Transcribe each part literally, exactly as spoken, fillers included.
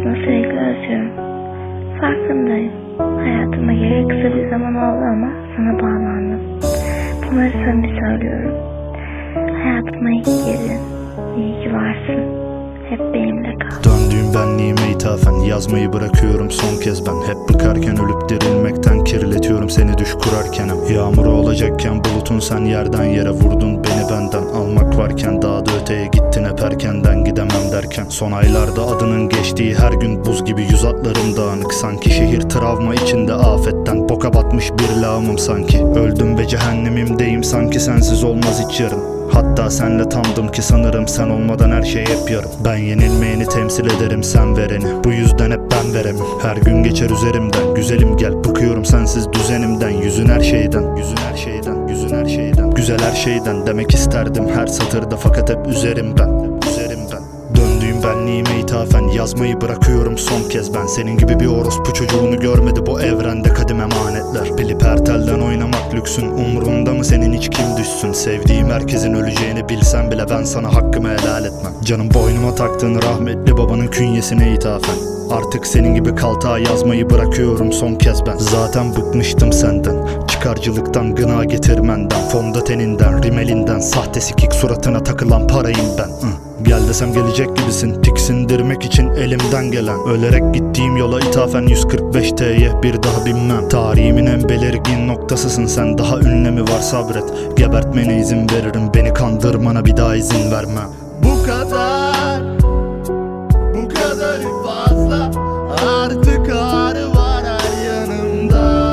Aslında sürekli özlüyorum. Farkındayım. Hayatıma gireli kısa bir zaman oldu ama sana bağlandım. Bunları samimi söylüyorum. Hayatıma iyi ki girdin. İyi ki varsın. Hep benimle kal. Döndüğüm benliğime ithafen yazmayı bırakıyorum son kez ben. Hep bıkarken ölüp dirilmekten kirletiyorum seni düş kurarken. Yağmuru olacakken bulutun sen yerden yere vurdun beni benden. Almak varken daha da öteye gittin hep erkenden gidemem derken. Son aylarda adının geçtiği her gün buz gibi yüz atlarım dağınık. Sanki şehir travma içinde afetten boka batmış bir lağımım sanki. Öldüm ve cehennemimdeyim sanki sensiz olmaz hiç yarın. Hatta senle tamdım ki sanırım sen olmadan her şey hep yarım. Ben yenilmeyeni temsil ederim sen vereni. Bu yüzden hep ben veremem. Her gün geçer üzerimden. Güzelim gel bıkıyorum sensiz düzenimden. Yüzün her şeyden, yüzün her şeyden, yüzün her şeyden. Güzel her şeyden demek isterdim her satırda fakat hep üzerimden, hep üzerimden. Döndüğüm benliğime ithafen yazmayı bırakıyorum son kez ben. Senin gibi bir orospu çocuğunu görmedi bu evrende kadim emanetler. Bilip her telden oynamak lüksün. Umrunda mı senin hiç kim düşsün? Sevdiğim herkesin öleceğini bilsem bile ben sana hakkımı helal etmem. Canım boynuma taktığın rahmetli babanın künyesine ithafen. Artık senin gibi kaltağa yazmayı bırakıyorum son kez ben. Zaten bıkmıştım senden, çıkarcılıktan, gına getirmenden, fondöteninden, rimelinden, sahte sikik suratına takılan parayım ben. Hı. Gel desem gelecek gibisin, tiksindirmek için elimden gelen. Ölerek gittiğim yola ithafen yüz kırk beş T'ye bir daha binmem. Tarihimin en belirgin noktasısın sen, daha ünlemi var sabret. Gebertmene izin veririm, beni kandırmana bir daha izin vermem. Bu kadar, bu kadar fazla, artık ağrı var her yanımda.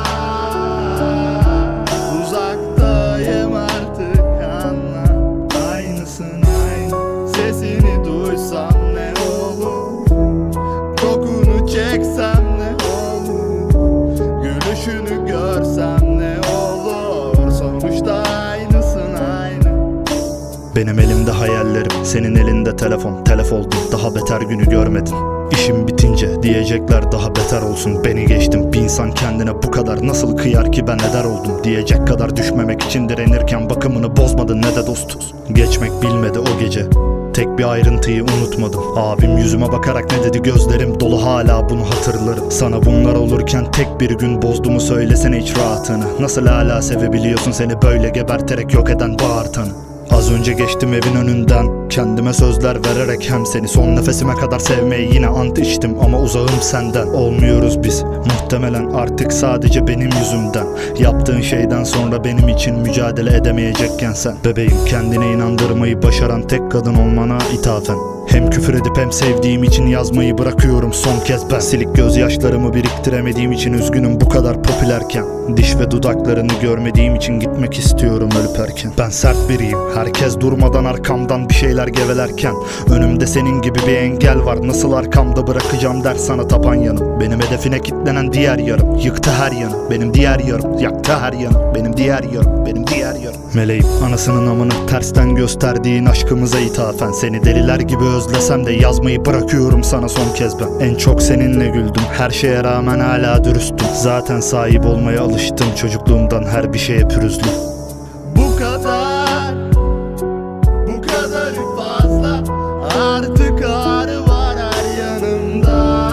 Uzaktayım artık anla, aynısın aynı. Sesini duysam ne olur, kokunu çeksem ne olur, gülüşünü görsem ne olur, sonuçta aynısın aynı. Benim elimde hayallerim, senin elinde telefon. Telef oldum, daha beter günü görmedin. İşim bitince diyecekler daha beter olsun. Beni geçtim, bir insan kendine bu kadar nasıl kıyar ki ben eder oldum diyecek kadar düşmemek için direnirken bakımını bozmadın ne de dostuz. Geçmek bilmedi o gece, tek bir ayrıntıyı unutmadım. Abim yüzüme bakarak ne dedi, gözlerim dolu hala bunu hatırlarım. Sana bunlar olurken tek bir gün bozdu mu söylesene hiç rahatını. Nasıl hala sevebiliyorsun seni böyle geberterek yok eden bağırtanı. Az önce geçtim evin önünden, kendime sözler vererek hem seni son nefesime kadar sevmeyi yine ant içtim ama uzağım senden. Olmuyoruz biz muhtemelen artık sadece benim yüzümden. Yaptığın şeyden sonra benim için mücadele edemeyecekken sen. Bebeğim, kendine inandırmayı başaran tek kadın olmana ithafen. Hem küfür edip hem sevdiğim için yazmayı bırakıyorum son kez ben. Silik gözyaşlarımı biriktiremediğim için üzgünüm bu kadar popülerken. Diş ve dudaklarını görmediğim için gitmek istiyorum ölüp erken. Ben sert biriyim, herkes durmadan arkamdan bir şeyler gevelerken. Önümde senin gibi bir engel var, nasıl arkamda bırakacağım der sana tapan yanım. Benim hedefine kitlenen diğer yarım, yıktı her yanı. Benim diğer yarım, yaktı her yanı. Benim diğer yarım, benim diğer yarım. Meleğim, anasının amını tersten gösterdiğin aşkımıza ithafen. Seni deliler gibi özlesem de yazmayı bırakıyorum sana son kez ben. En çok seninle güldüm, her şeye rağmen hala dürüstüm. Zaten sahip olmaya alıştım çocukluğumdan her bir şeye pürüzlü. Bu kadar, bu kadar fazla, artık ağrı var her yanımda.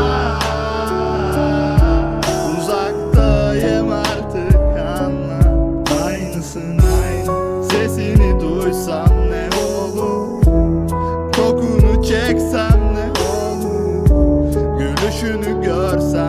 Uzaktayım artık anla, aynısın aynı. Sesini duysam ne olur, kokunu çeksem ne olur, gülüşünü görsem